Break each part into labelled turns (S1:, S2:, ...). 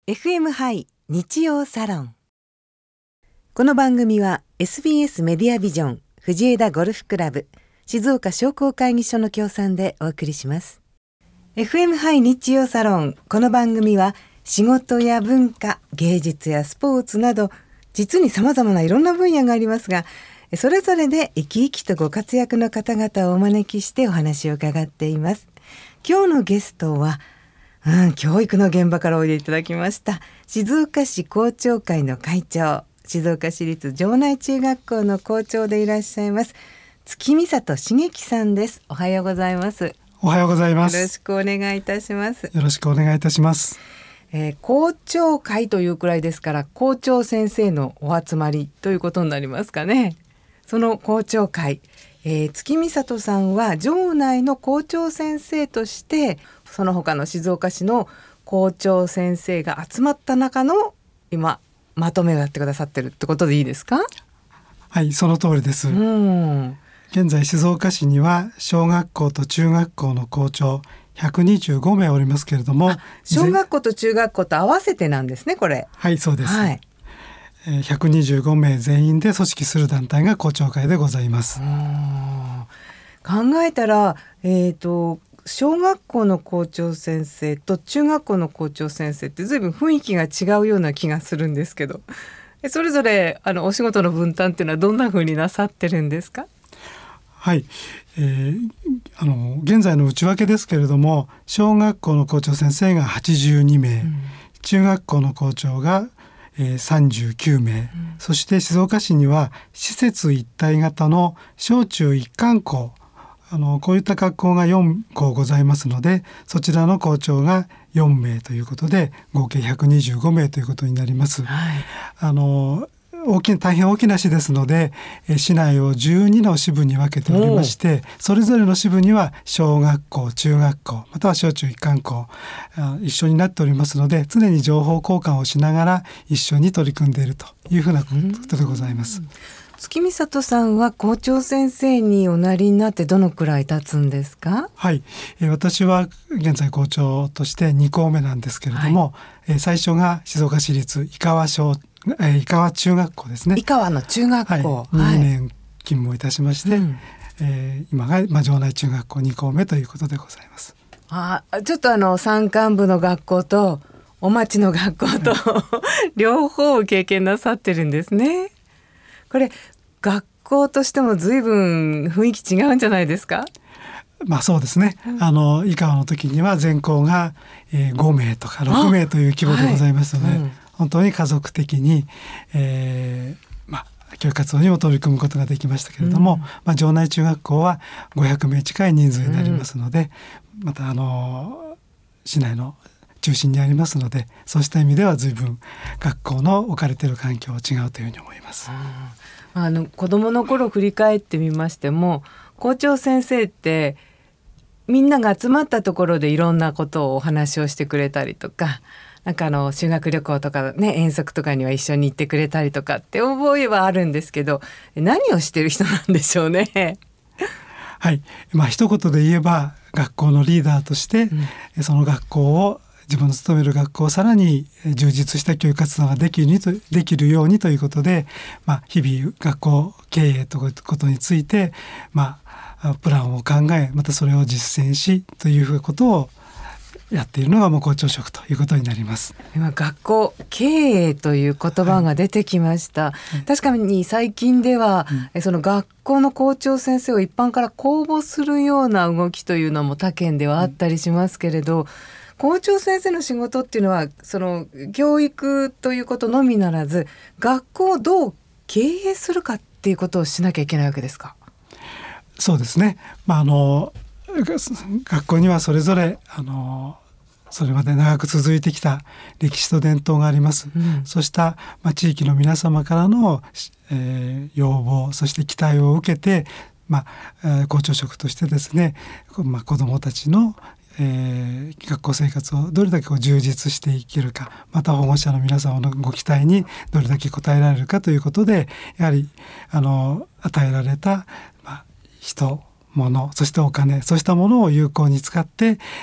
S1: FM ハイ日曜サロン。この番組は SBS メディアビジョン藤枝ゴルフクラブ静岡商工会議所の協賛でお送りします。 FM ハイ日曜サロン。この番組は仕事や文化、芸術やスポーツなど実に様々ないろんな分野がありますが、それぞれで生き生きとご活躍の方々をお招きしてお話を伺っています。今日のゲストは教育の現場からおいでいただきました静岡市校長会の会長、静岡市立城内中学校の校長でいらっしゃいます月見里茂樹さんです。おはようございます。
S2: おはようございます。
S1: よろしくお願いいたします。
S2: よろしくお願いいたします。
S1: 校長会というくらいですから校長先生のお集まりということになりますかね。その校長会、月見里さんは城内の校長先生としてその他の静岡市の校長先生が集まった中の今まとめをやってくださってるってことでいいですか？
S2: はい、その通りです。現在静岡市には小学校と中学校の校長125名おりますけれども、
S1: 小学校と中学校と合わせてなんですね、これ。
S2: はい、そうです。
S1: はい、
S2: 125名全員で組織する団体が校長会でございます。
S1: 考えたら、小学校の校長先生と中学校の校長先生って随分雰囲気が違うような気がするんですけど、それぞれお仕事の分担っていうのはどんな風になさってるんですか？
S2: はい、現在の内訳ですけれども、小学校の校長先生が82名、中学校の校長が39名、そして静岡市には施設一体型の小中一貫校、こういった学校が4校ございますので、そちらの校長が4名ということで合計125名ということになります。大変大きな市ですので、市内を12の支部に分けておりまして、それぞれの支部には小学校、中学校、または小中一貫校一緒になっておりますので、常に情報交換をしながら一緒に取り組んでいるというふうなことでございます。
S1: 月見里さんは校長先生におなりになってどのくらい経つんですか？
S2: はい、私は現在校長として2校目なんですけれども、最初が静岡市立井川中学校ですね。井
S1: 川の中学校、
S2: 2年勤務いたしまして、今が、城内中学校2校目ということでございます。
S1: ちょっと山間部の学校とお町の学校と、両方経験なさってるんですね。これ学校としても随分雰囲気違うんじゃないですか？
S2: そうですね。井川の時には全校が5名とか6名という規模でございますので、本当に家族的に、教育活動にも取り組むことができましたけれども、城内中学校は500名近い人数になりますので、また市内の中心にありますので、そうした意味では随分学校の置かれている環境は違うというふうに思います。
S1: 子どもの頃振り返ってみましても、校長先生ってみんなが集まったところでいろんなことをお話をしてくれたりとか、修学旅行とかね、遠足とかには一緒に行ってくれたりとかって覚えはあるんですけど、何をしてる人なんでしょうね。
S2: はい、一言で言えば学校のリーダーとして、その学校を自分の勤める学校をさらに充実した教育活動ができるようにということで、日々学校経営ということについて、プランを考え、またそれを実践しということをやっているのが校長職ということになります。
S1: 今学校経営という言葉が出てきました。確かに最近では、その学校の校長先生を一般から公募するような動きというのも他県ではあったりしますけれど、校長先生の仕事っていうのはその教育ということのみならず、学校をどう経営するかっていうことをしなきゃいけないわけですか？
S2: そうですね。学校にはそれぞれそれまで長く続いてきた歴史と伝統があります。そうした、地域の皆様からの、要望、そして期待を受けて、校長職としてですね、子どもたちの学校生活をどれだけ充実していけるか、また保護者の皆様のご期待にどれだけ応えられるかということで、やはり与えられた、人、物、そしてお金、そうしたものを有効に使って、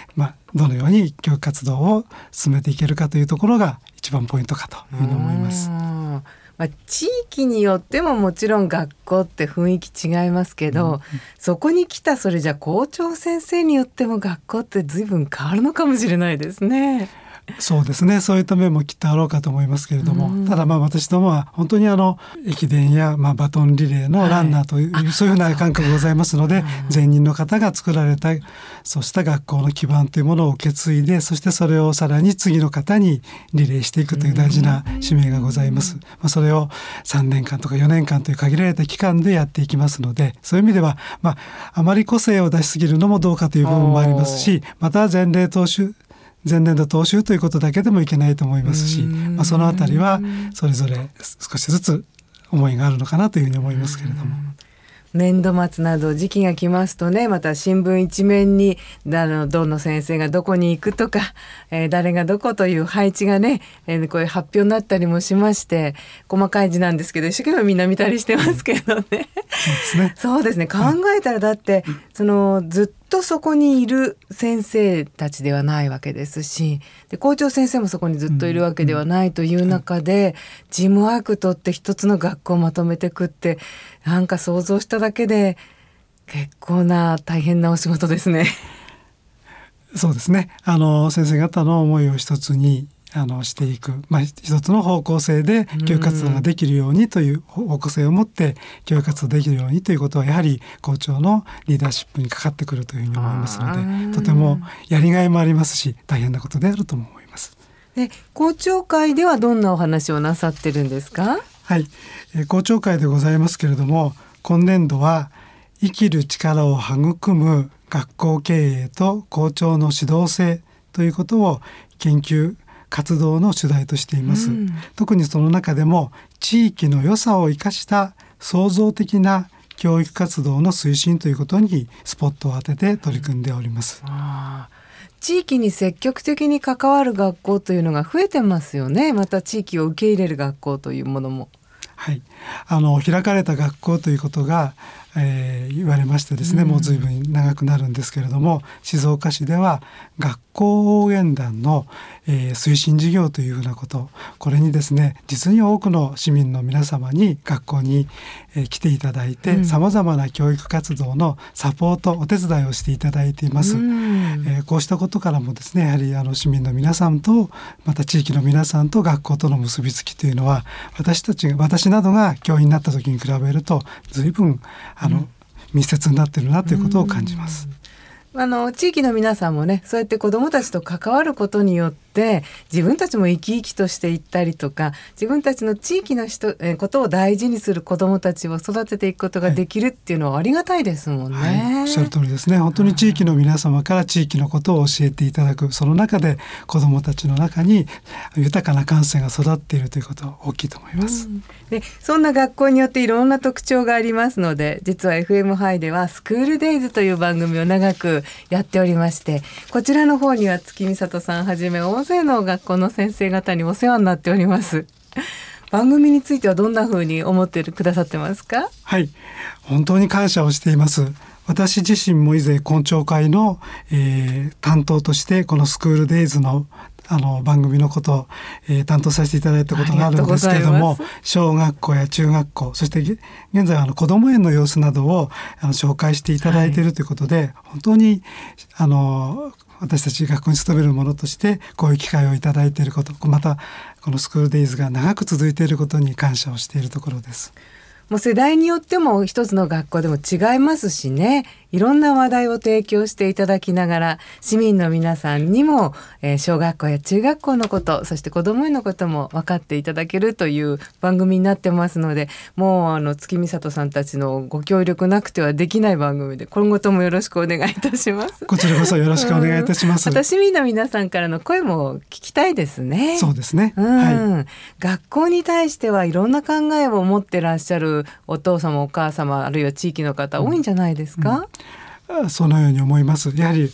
S2: どのように教育活動を進めていけるかというところが一番ポイントかというふうに思います。
S1: 地域によってももちろん学校って雰囲気違いますけど、そこに来たそれじゃ校長先生によっても学校って随分変わるのかもしれないですね。
S2: そうですね、そういった面もきっとあろうかと思いますけれども、ただ私どもは本当に駅伝やバトンリレーのランナーという、そういうような感覚がございますので、前任の方が作られたそうした学校の基盤というものを受け継いで、そしてそれをさらに次の方にリレーしていくという大事な使命がございます。それを3年間とか4年間という限られた期間でやっていきますので、そういう意味ではあまり個性を出しすぎるのもどうかという部分もありますし、また前年度踏襲ということだけでもいけないと思いますし、そのあたりはそれぞれ少しずつ思いがあるのかなというふうに思いますけれども、
S1: 年度末など時期が来ますとね、また新聞一面にどの先生がどこに行くとか、誰がどこという配置がね、こういう発表になったりもしまして、細かい字なんですけど一生懸命みんな見たりしてますけどね。そうですね、考えたらだって、ずっとそこにいる先生たちではないわけですし、で校長先生もそこにずっといるわけではないという中で、チームワークとって一つの学校をまとめてくって、なんか想像しただけで結構な大変なお仕事ですね。
S2: そうですね、先生方の思いを一つにしていく、一つの方向性で教育活動ができるようにという方向性を持って教育活動できるようにということは、やはり校長のリーダーシップにかかってくるというふうに思いますので、とてもやりがいもありますし大変なことであるとも思います。
S1: で、校長会ではどんなお話をなさってるんですか？
S2: はい、校長会でございますけれども、今年度は生きる力を育む学校経営と校長の指導性ということを研究活動の主題としています。特にその中でも地域の良さを生かした創造的な教育活動の推進ということにスポットを当てて取り組んでおります。
S1: 地域に積極的に関わる学校というのが増えてますよね。また地域を受け入れる学校というものも。
S2: はい、開かれた学校ということが、言われましてですね、もう随分長くなるんですけれども、静岡市では学校応援団の、推進事業というふうなこと、これにですね、実に多くの市民の皆様に学校に、来ていただいて、さまざまな教育活動のサポートお手伝いをしていただいています。こうしたことからもですね、やはり市民の皆さんとまた地域の皆さんと学校との結びつきというのは、私などが教員になった時に比べると随分密接になっているなということを感じます。
S1: 地域の皆さんもね、そうやって子どもたちと関わることによって自分たちも生き生きとしていったりとか、自分たちの地域のことを大事にする子どもたちを育てていくことができるっていうのはありがたいですもんね。
S2: おっしゃる通りですね。本当に地域の皆様から地域のことを教えていただく、その中で子どもたちの中に豊かな感性が育っているということは大きいと思います。
S1: で、そんな学校によっていろんな特徴がありますので、実は FM ハイではスクールデイズという番組を長くやっておりまして、こちらの方には月見里さんはじめ大勢の学校の先生方にお世話になっております。番組についてはどんな風に思ってくださってますか？
S2: はい、本当に感謝をしています。私自身も以前校長会の、担当としてこのスクールデイズの番組のことを、担当させていただいたことがあるんですけれども、小学校や中学校、そして現在子ども園の様子などを紹介していただいているということで、本当に私たち学校に勤める者としてこういう機会をいただいていること、またこのスクールデイズが長く続いていることに感謝をしているところです。
S1: もう世代によっても一つの学校でも違いますしね、いろんな話題を提供していただきながら、市民の皆さんにも、小学校や中学校のこと、そして子ども園のことも分かっていただけるという番組になってますので、もう月見里さんたちのご協力なくてはできない番組で、今後ともよろしくお願いいたします。
S2: こちらこそよろしくお願いいたします。
S1: また市民の皆さんからの声も聞きたいですね。
S2: そうですね、はい、
S1: 学校に対してはいろんな考えを持ってらっしゃるお父様お母様、あるいは地域の方多いんじゃないですか？
S2: そのように思います。やはり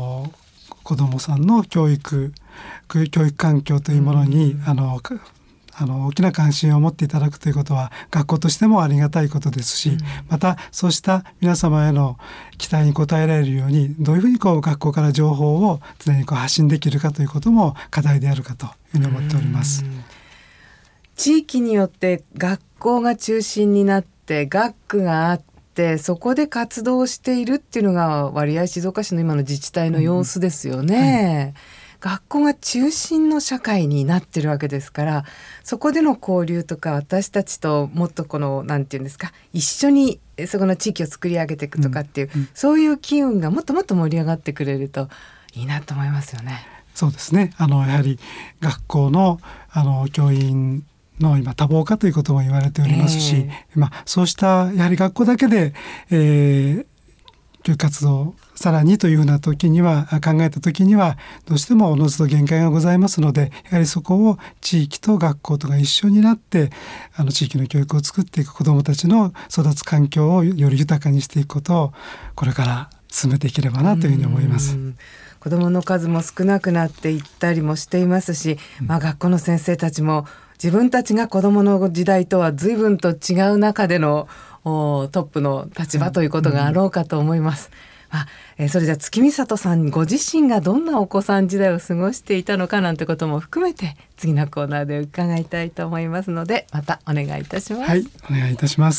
S2: 子どもさんの教育環境というものに、 大きな関心を持っていただくということは学校としてもありがたいことですし、またそうした皆様への期待に応えられるようにどういうふうに学校から情報を常に発信できるかということも課題であるかというふうに思っております。
S1: 地域によって学校が中心になって学区があってそこで活動しているっていうのが割合静岡市の今の自治体の様子ですよね。学校が中心の社会になってるわけですから、そこでの交流とか私たちともっとなんていうんですか、一緒にそこの地域を作り上げていくとかっていう、そういう機運がもっともっと盛り上がってくれるといいなと思いますよね。
S2: そうですね。やはり学校の教員の今多忙化ということも言われておりますし、そうしたやはり学校だけで、教育活動さらにというふうな時には考えた時にはどうしてもおのずと限界がございますので、やはりそこを地域と学校とが一緒になって地域の教育を作っていく、子どもたちの育つ環境をより豊かにしていくことをこれから進めていければなというふうに思います。
S1: 子どもの数も少なくなっていったりもしていますし、学校の先生たちも自分たちが子どもの時代とは随分と違う中でのトップの立場ということがあろうかと思います。それじゃあ月見里さんご自身がどんなお子さん時代を過ごしていたのかなんてことも含めて次のコーナーで伺いたいと思いますので、またお願いいたします。
S2: はい、お願いいたします。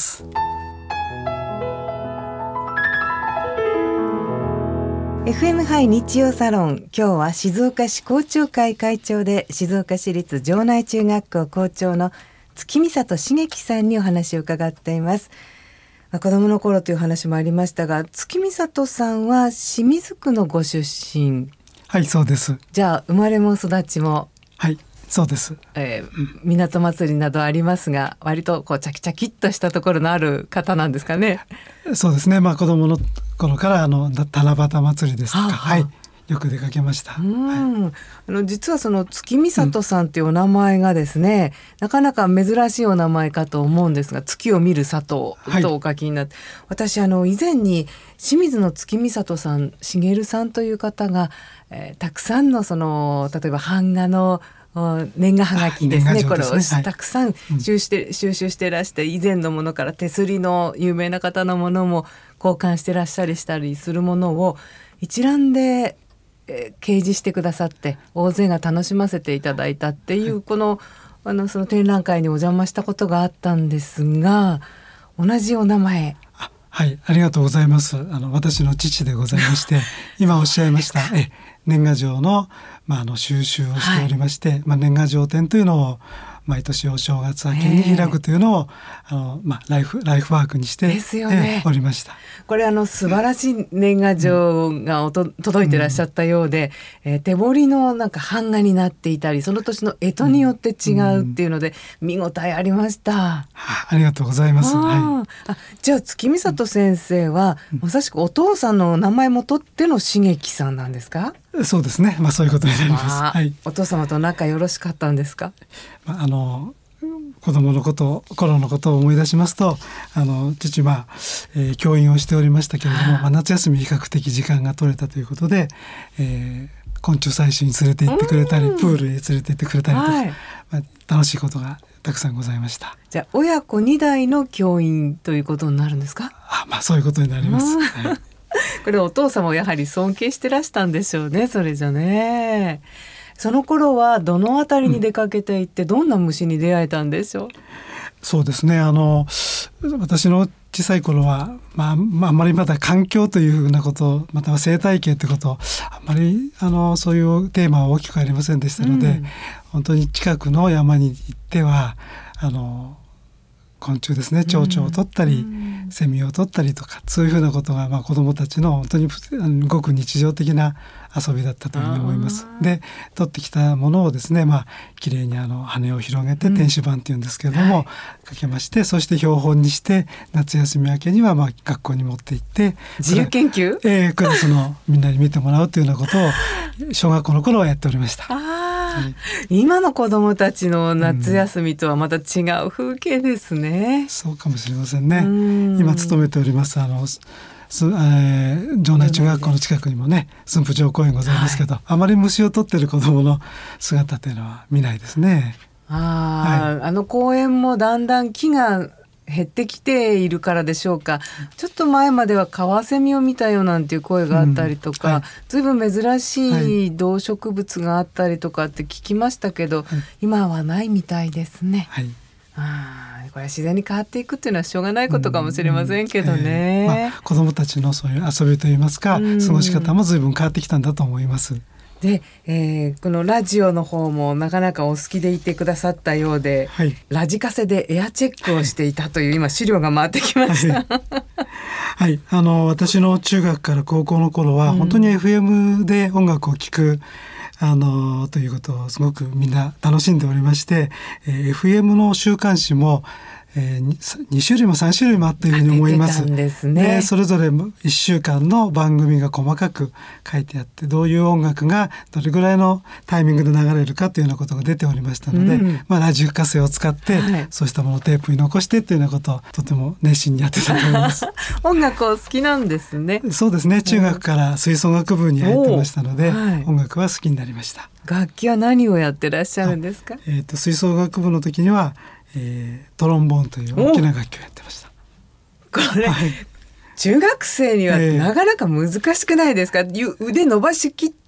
S1: FM ハイ日曜サロン、今日は静岡市校長会会長で静岡市立城内中学校校長の月見里茂樹さんにお話を伺っています。子供の頃という話もありましたが、月見里さんは清水区のご出身。
S2: はい、そうです。
S1: じゃあ生まれも育ちも。
S2: はい、そうです。
S1: 港祭りなどありますが、割とチャキチャキっとしたところのある方なんですかね。
S2: そうですね。子供の頃から七夕祭りですとか、はい、よく出かけました。
S1: 実はその月見里さんっていうお名前がですね、なかなか珍しいお名前かと思うんですが、月を見る里とお書きになって、私以前に清水の月見里さん、茂さんという方が、たくさんの例えば版画の年賀はがきですね、これをたくさん収集していらして、以前のものから手すりの有名な方のものも交換してらっしゃりするものを一覧で掲示してくださって大勢が楽しませていただいたっていう、その展覧会にお邪魔したことがあったんですが、同じお名前。
S2: はい、ありがとうございます。私の父でございまして今おっしゃいました年賀状の、収集をしておりまして、年賀状展というのを毎年お正月明けに開くというのをライフワークにして
S1: ですよね、
S2: おりました。
S1: これ素晴らしい年賀状が届いてらっしゃったようで、手彫りの版画になっていたり、その年の干支によって違うっていうので、見応えありました。
S2: ありがとうございます。
S1: じゃあ月見里先生は、まさしくお父さんの名前も取っての茂樹さんなんですか？
S2: そうですね。そういうことになります。
S1: お父様と仲よろしかったんですか？
S2: 子供の頃のことを思い出しますと、父は、教員をしておりましたけれども、夏休み比較的時間が取れたということで、昆虫採集に連れて行ってくれたり、プールへ連れて行ってくれたりとか、楽しいことがたくさんございました。
S1: じゃあ親子2代の教員ということになるんですか？
S2: そういうことになります。
S1: これお父様をやはり尊敬してらしたんでしょうね、それじゃね。その頃はどのあたりに出かけていって、どんな虫に出会えたんでしょう？
S2: そうですね。私の小さい頃は、あんまりまだ環境というふうなこと、または生態系ということ、あんまりそういうテーマは大きくありませんでしたので、本当に近くの山に行っては昆虫ですね、蝶々を取ったり、セミを取ったりとか、そういうふうなことが子どもたちの本当にごく日常的な遊びだったというふうに思います。で、取ってきたものをですね、きれいに羽を広げて天使板っていうんですけれども、かけまして、そして標本にして夏休み明けには学校に持って行って
S1: 自由研究、
S2: クラスのみんなに見てもらうというようなことを小学校の頃はやっておりました。
S1: 今の子どもたちの夏休みとはまた違う風景ですね。
S2: そうかもしれませんね。今勤めております城内中学校の近くにもね、駿府城公園ございますけど、あまり虫を取っている子どもの姿というのは見ないですね。
S1: あの公園もだんだん木が減ってきているからでしょうか。ちょっと前まではカワセミを見たよなんていう声があったりとか、ずいぶん珍しい動植物があったりとかって聞きましたけど、今はないみたいですね。これは自然に変わっていくっていうのはしょうがないことかもしれませんけどね。
S2: 子どもたちのそういう遊びといいますか、過ごし方もずいぶん変わってきたんだと思います。
S1: で、このラジオの方もなかなかお好きでいてくださったようで、ラジカセでエアチェックをしていたという、今資料が回ってきました。
S2: 私の中学から高校の頃は本当に FM で音楽を聴くということをすごくみんな楽しんでおりまして、FM の週刊誌も2種類も3種類もあったように思います。それぞれ1週間の番組が細かく書いてあって、どういう音楽がどれぐらいのタイミングで流れるかというようなことが出ておりましたので、ラジカセを使って、そうしたものをテープに残してというようなことをとても熱心にやってたと思います。
S1: 音楽を好きなんですね。
S2: そうですね。中学から吹奏楽部に入ってましたので、音楽は好きになりました。
S1: 楽器は何をやってらっしゃるんですか？
S2: 吹奏楽部の時にはトロンボーンという大きな楽器をやってました。
S1: これ、中学生にはなかなか難しくないですか？腕伸ばしきって。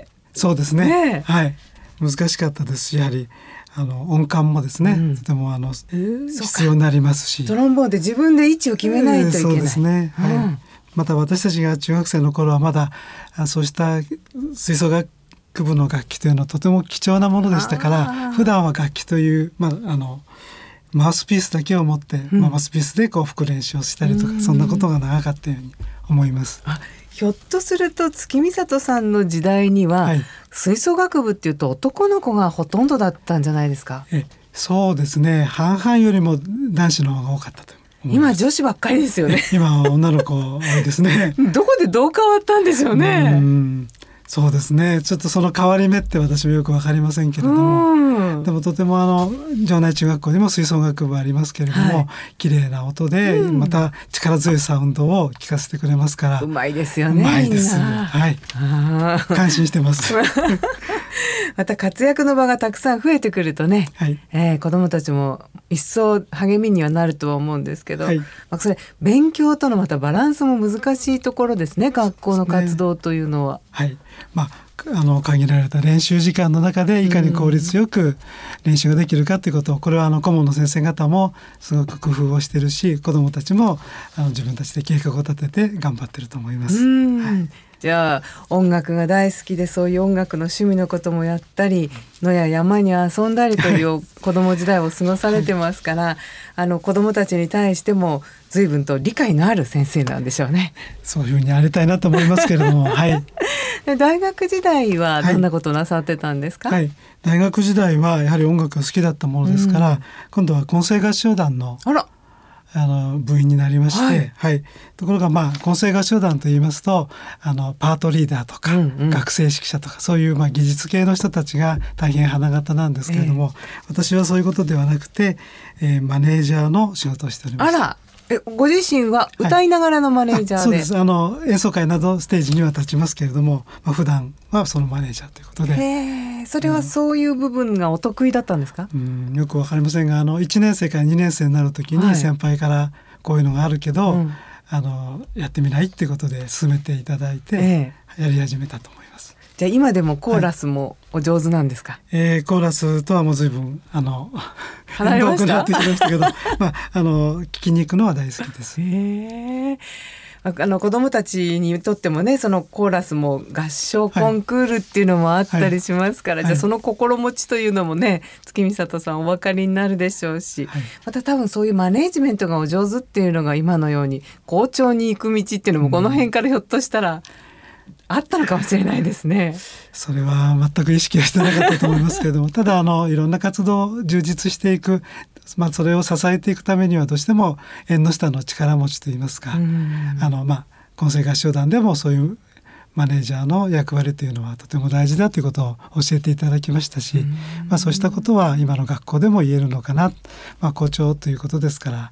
S2: そうですね。難しかったですし、やはり音感もですね、とても必要になりますし、
S1: トロンボーンで自分で位置を決めないといけない。
S2: そうですね。また私たちが中学生の頃はまだそうした吹奏楽部の楽器というのはとても貴重なものでしたから、普段は楽器というマウスピースだけを持って、マウスピースで吹く練習をしたりとか、そんなことが長かったように思います。
S1: ひょっとすると月見里さんの時代には、吹奏楽部っていうと男の子がほとんどだったんじゃないですか？
S2: そうですね。半々よりも男子の方が多かったと思います。
S1: 今女子ばっかりですよね。
S2: 今は女の子多いですね。
S1: どこでどう変わったんでしょうね。
S2: そうですね。ちょっとその変わり目って私もよくわかりませんけれども、でもとても城内中学校にも吹奏楽部ありますけれども、綺麗な音で、また力強いサウンドを聞かせてくれますから、
S1: うまいですよね。
S2: うまいです。感心してます。
S1: また活躍の場がたくさん増えてくるとね、子どもたちも一層励みにはなるとは思うんですけど、それ勉強とのまたバランスも難しいところですね。学校の活動というのは。
S2: 限られた練習時間の中でいかに効率よく練習ができるかということを、これは顧問の先生方もすごく工夫をしているし、子どもたちも自分たちで計画を立てて頑張っていると思います。
S1: じゃあ音楽が大好きで、そういう音楽の趣味のこともやったり、野や山に遊んだりという子ども時代を過ごされてますから、子どもたちに対しても随分と理解のある先生なんでしょうね。
S2: そういうふうにありたいなと思いますけれども。
S1: 大学時代はどんなことをなさってたんですか？
S2: 大学時代はやはり音楽が好きだったものですから、今度は混声合唱団の部員になりまして、ところが混声合唱団といいますとパートリーダーとか、学生指揮者とか、そういう技術系の人たちが大変花形なんですけれども、私はそういうことではなくて、マネージャーの仕事をしておりました。
S1: ご自身は歌いながらのマネージャーで？そうです。
S2: 演奏会などステージには立ちますけれども、普段はそのマネージャーということで。
S1: それはそういう部分がお得意だったんですか？
S2: よくわかりませんが、1年生から2年生になるときに先輩からこういうのがあるけど、やってみないっていうことで勧めていただいて、やり始めたと思います。
S1: じゃあ今でもコーラスもお上手なんですか？
S2: コーラスとはもう随分
S1: 離れました。
S2: 遠くなってきましたけど聞きに行くのは大好きです。
S1: 子どもたちにとってもね、そのコーラスも合唱コンクールっていうのもあったりしますから、じゃあその心持ちというのもね、月見里さんお分かりになるでしょうし、また多分そういうマネージメントがお上手っていうのが今のように校長に行く道っていうのもこの辺からひょっとしたらあったのかもしれないですね。
S2: それは全く意識はしてなかったと思いますけれども、ただいろんな活動を充実していく、それを支えていくためにはどうしても縁の下の力持ちといいますか、混声合唱団でもそういうマネージャーの役割というのはとても大事だということを教えていただきましたし、そうしたことは今の学校でも言えるのかな。校長ということですから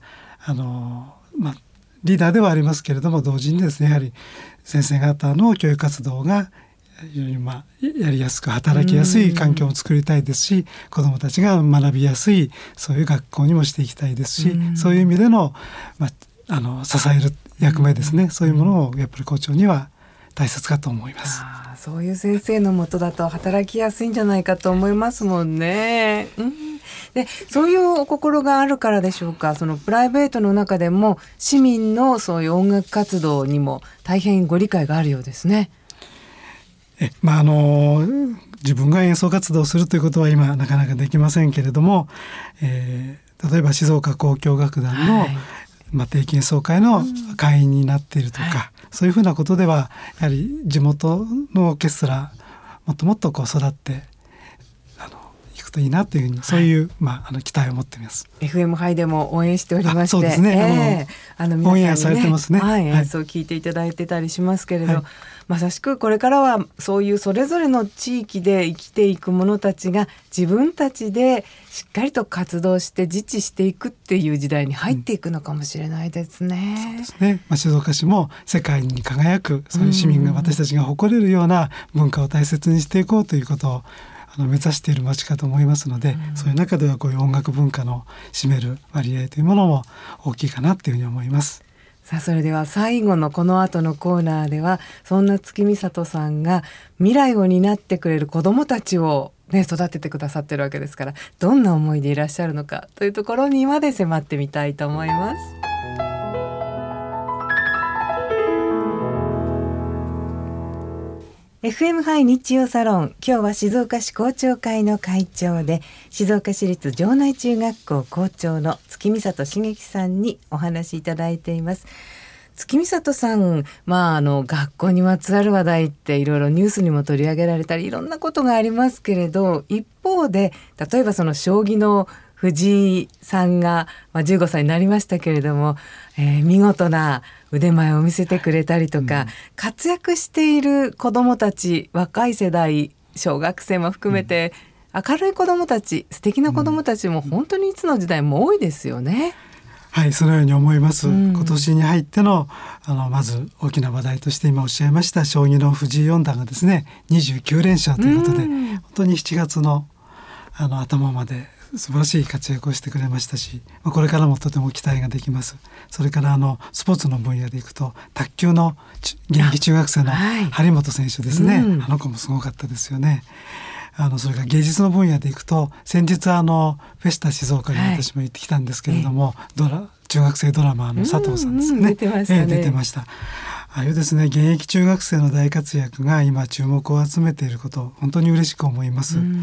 S2: リーダーではありますけれども、同時にですね、やはり先生方の教育活動が非常にやりやすく働きやすい環境を作りたいですし、子どもたちが学びやすいそういう学校にもしていきたいですし、そういう意味での、支える役目ですね、そういうものをやっぱり校長には大切かと思います。
S1: そういう先生のもとだと働きやすいんじゃないかと思いますもんね。でそういうお心があるからでしょうか、そのプライベートの中でも市民のそういう音楽活動にも大変ご理解があるようですね。
S2: 自分が演奏活動をするということは今なかなかできませんけれども、例えば静岡交響楽団の、定期演奏会の会員になっているとか、そういうふうなことではやはり地元のオーケストラもっともっと育っていくといいなというふうに、そういう、期待を持っています。
S1: FM 杯でも応援しておりまして、
S2: そうですね、
S1: 皆さんにね、
S2: オンエアされてますね、
S1: 演奏を聞いていただいてたりしますけれど、まさしくこれからはそういうそれぞれの地域で生きていく者たちが自分たちでしっかりと活動して自治していくっていう時代に入っていくのかもしれないですね。
S2: そうですね、静岡市も世界に輝くそういう市民が、私たちが誇れるような文化を大切にしていこうということを目指している町かと思いますので、そういう中ではこういう音楽文化の占める割合というものも大きいかなというふうに思います。
S1: さあ、それでは最後のこの後のコーナーでは、そんな月美里さんが未来を担ってくれる子どもたちを、育ててくださってるわけですから、どんな思いでいらっしゃるのかというところにまで迫ってみたいと思います。FM 杯日曜サロン、今日は静岡市校長会の会長で静岡市立城内中学校校長の月美里茂樹さんにお話しいただいています。月美里さん、学校にまつわる話題っていろいろニュースにも取り上げられたりいろんなことがありますけれど、一方で例えばその将棋の藤井さんが、15歳になりましたけれども、見事な腕前を見せてくれたりとか、活躍している子どもたち、若い世代、小学生も含めて、明るい子どもたち、素敵な子どもたちも本当にいつの時代も多いですよね。
S2: はい、そのように思います。今年に入ってのまず大きな話題として今おっしゃいました将棋の藤井四段がですね、29連勝ということで、本当に7月の頭まで素晴らしい活躍をしてくれましたし、これからもとても期待ができます。それからスポーツの分野でいくと卓球の現役中学生の張本選手ですね、あの子もすごかったですよね。それから芸術の分野でいくと、先日フェスタ静岡に私も行ってきたんですけれども、中学生ドラマーの佐藤さんですね、
S1: 出てましたね。
S2: 出てました。ああいうですね、現役中学生の大活躍が今注目を集めていること、本当に嬉しく思います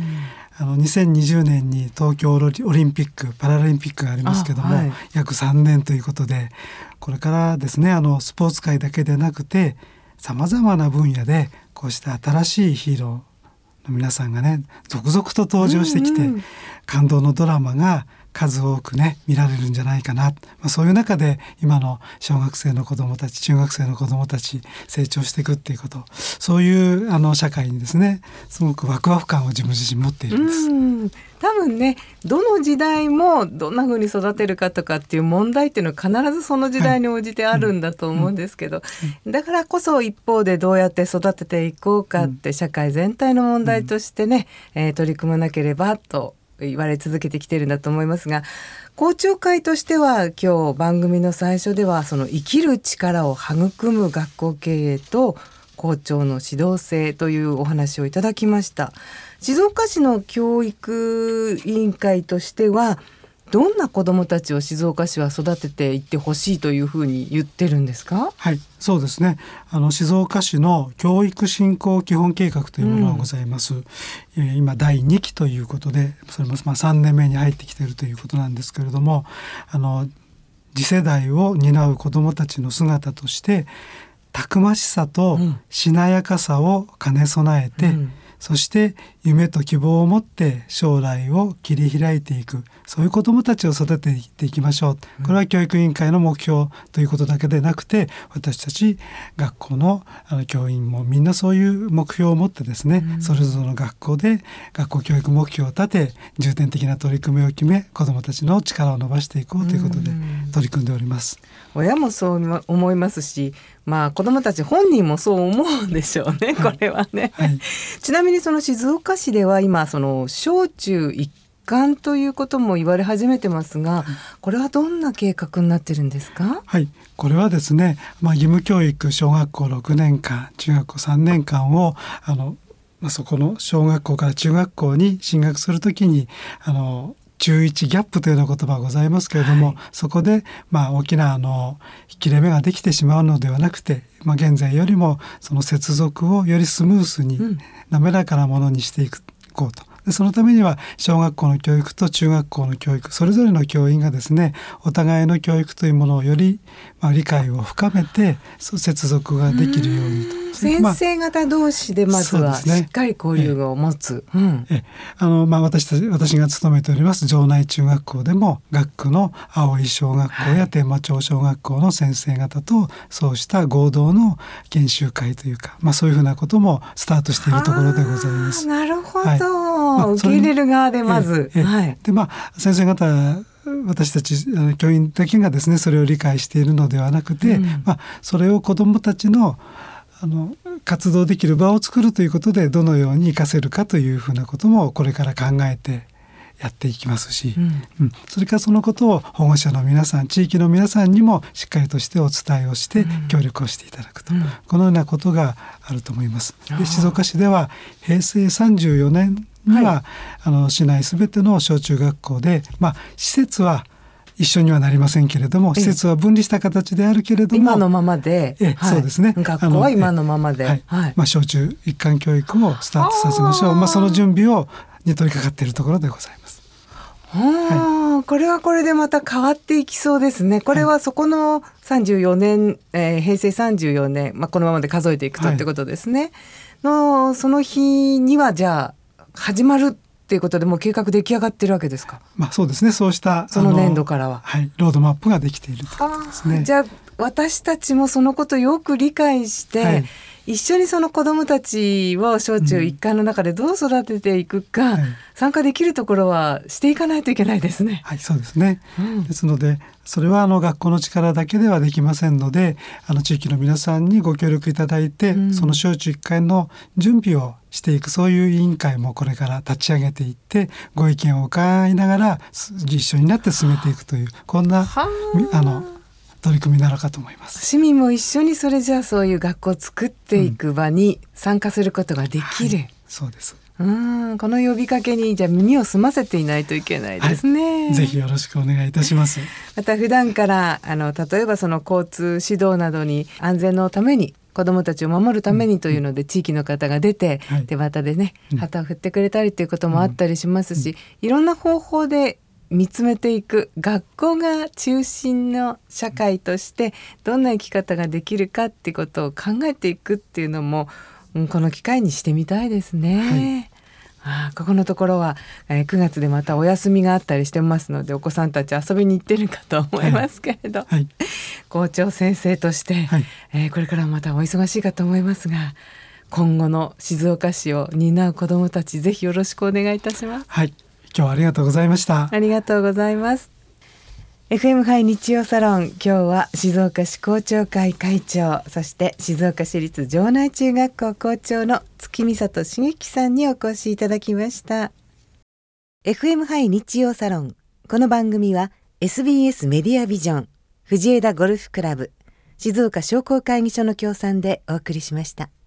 S2: 。2020年に東京オリンピックパラリンピックがありますけども、約3年ということで、これからですね、スポーツ界だけでなくてさまざまな分野でこうした新しいヒーローの皆さんがね、続々と登場してきて、感動のドラマが数多くね見られるんじゃないかな、そういう中で今の小学生の子どもたち、中学生の子どもたち成長していくっていうこと、そういう社会にですね、すごくワクワク感を自分自身持っているんです。
S1: 多分ね、どの時代もどんな風に育てるかとかっていう問題っていうのは必ずその時代に応じてあるんだと思うんですけど、だからこそ一方でどうやって育てていこうかって社会全体の問題としてね、取り組まなければと言われ続けてきてるんだと思いますが、校長会としては今日番組の最初ではその生きる力を育む学校経営と校長の指導性というお話をいただきました。静岡市の教育委員会としてはどんな子どもたちを静岡市は育てていってほしいというふうに言ってるんですか？
S2: はい、そうですね。静岡市の教育振興基本計画というものがございます。今第2期ということで、それも3年目に入ってきているということなんですけれども、次世代を担う子どもたちの姿としてたくましさとしなやかさを兼ね備えて、そして夢と希望を持って将来を切り開いていく、そういう子どもたちを育てていきましょう。これは教育委員会の目標ということだけでなくて、私たち学校の教員もみんなそういう目標を持ってですね、それぞれの学校で学校教育目標を立て、重点的な取り組みを決め、子どもたちの力を伸ばしていこうということで取り組んでおります。
S1: 親もそう思いますし、 子どもたち本人もそう思うんでしょうね、これはね、
S2: はい、
S1: ちなみにその静岡市では今その小中一貫ということも言われ始めてますが、これはどんな計画になってるんですか？
S2: はい、これはですね、義務教育小学校6年間中学校3年間をそこの小学校から中学校に進学するときに中1ギャップというような言葉がございますけれども、そこで大きな切れ目ができてしまうのではなくて、現在よりもその接続をよりスムースに滑らかなものにしていこうと。でそのためには小学校の教育と中学校の教育それぞれの教員がですね、お互いの教育というものをより理解を深めて接続ができるようにと。
S1: 先生方同士でまずはしっかり交流を持つ。
S2: 私が勤めております城内中学校でも学区の葵小学校や天満町小学校の先生方とそうした合同の研修会というか、そういうふうなこともスタートしているところでございます。
S1: なるほど、受け入れる側でまず、
S2: で先生方私たち教員だけがですねそれを理解しているのではなくて、それを子どもたちの活動できる場を作るということでどのように活かせるかというふうなこともこれから考えてやっていきますし、それからそのことを保護者の皆さん地域の皆さんにもしっかりとしてお伝えをして協力をしていただくと、このようなことがあると思います。で静岡市では平成34年には、市内すべての小中学校で、施設は一緒にはなりませんけれども、施設は分離した形であるけれども
S1: 今のままで、
S2: そうですね、
S1: 学校は今のままで、
S2: 小中一貫教育をスタートさせましょう。その準備に取り掛かっているところでございます。
S1: これはこれでまた変わっていきそうですね。これはそこの34年、平成34年、このままで数えていくとってことですね、その日にはじゃあ始まるっていうことでもう計画出来上がってるわけですか？
S2: そうですね、そうした
S1: その年度からは、
S2: ロードマップができているということですね。
S1: じゃあ私たちもそのことをよく理解して、一緒にその子どもたちを小中一貫の中でどう育てていくか、参加できるところはしていかないといけないですね。
S2: そうですね、ですのでそれは学校の力だけではできませんので地域の皆さんにご協力いただいて、その小中一貫の準備をしていくそういう委員会もこれから立ち上げていってご意見を伺いながら一緒になって進めていくというこんな取り組みになるかと思います。
S1: 市民も一緒にそれじゃあそういう学校を作っていく場に参加することができる、
S2: そうです。
S1: この呼びかけにじゃあ耳を澄ませていないといけないですね、
S2: ぜひよろしくお願いいたします。
S1: また普段から例えばその交通指導などに安全のために子どもたちを守るためにというので地域の方が出て、手旗でね旗を振ってくれたりということもあったりしますし、いろんな方法で見つめていく学校が中心の社会としてどんな生き方ができるかっていうことを考えていくっていうのも、この機会にしてみたいですね、ここのところは、9月でまたお休みがあったりしてますのでお子さんたち遊びに行ってるかと思いますけれど、校長先生として、これからまたお忙しいかと思いますが今後の静岡市を担う子どもたちぜひよろしくお願いいたします。
S2: 今日はありがとうございました。
S1: ありがとうございます。 FM ハイ日曜サロン、今日は静岡市校長会会長、そして静岡市立城内中学校校長の月見里茂樹さんにお越しいただきました。 FM ハイ日曜サロン、この番組は SBS メディアビジョン、藤枝ゴルフクラブ、静岡商工会議所の協賛でお送りしました。